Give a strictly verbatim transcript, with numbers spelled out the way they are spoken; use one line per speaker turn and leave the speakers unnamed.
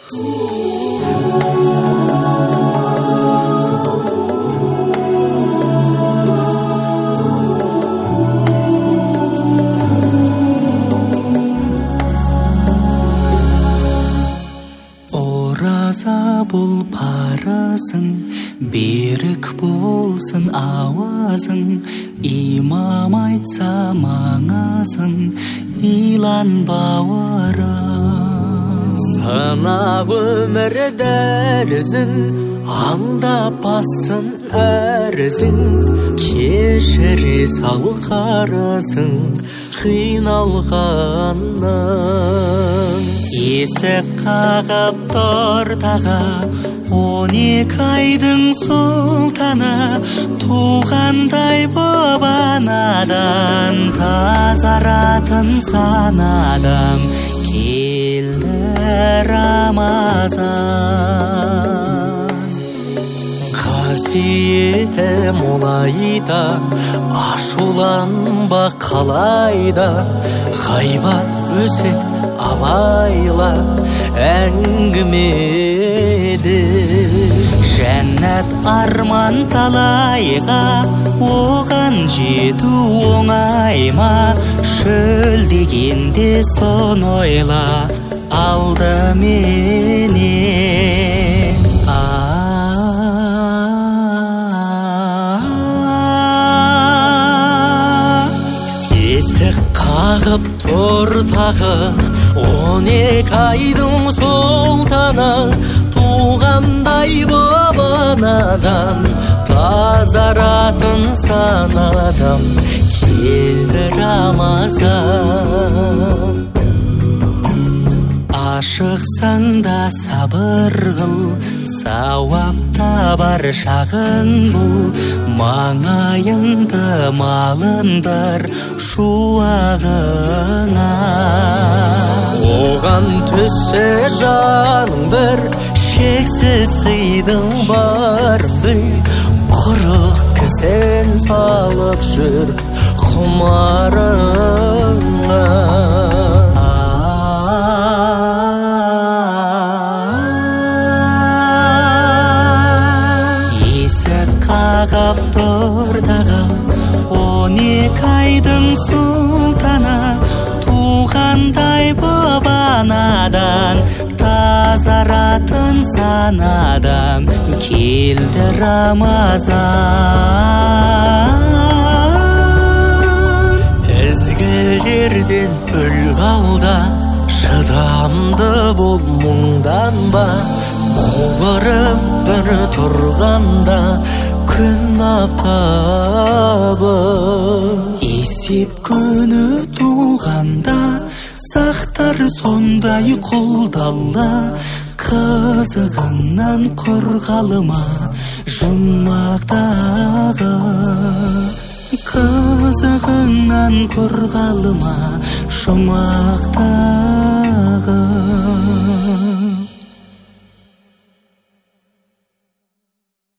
Бұл парасың, берік болсын ауазың, имам айтса маңазың, илан бауырым.
Сынақ өмір дәрізін, аңдап бассын әрізін, кешіре сал қарызың, қиналғанның.
Есік қағып тұр тағы, он екі айдың сұлтаны, туғандай боп анадан, тазаратын санадам, келді Рамазан.
Қасиеті молайда, ашуланба қалайда, ғайбат өсек алайла әңгімелі.
Жәннат арман талайға, оған жету оңай ма, шөл дегенде сон ойла алды менен.
Есік қағып тұр тағы, он екі айдың сұлтаны, туғандай боп анадан, тазаратын санадам, келді Рамазан.
Ашықсаң да сабыр қыл, сауап табар шағың бұл, маңайыңды малындар шуағыңа.
Оған түссе жаның бір, шексіз сыйдың бардың, құрық кісен салып жүр құмарыңа.
Есік қағып тұр тағы, он екі айдың сұлтаны, туғандай боп анадан, тазаратын санадам, келді Рамазан.
Ізгілерден үл қалда, шыдамды бол мұңданба, қуырып бір тұрғанда күн аптабы.
Есеп күні туғанда, сақтар сондай қолдалла, қызығыңнан құр қалма жұмақтағы. Қызығыңнан құр қалма жұмақтағы.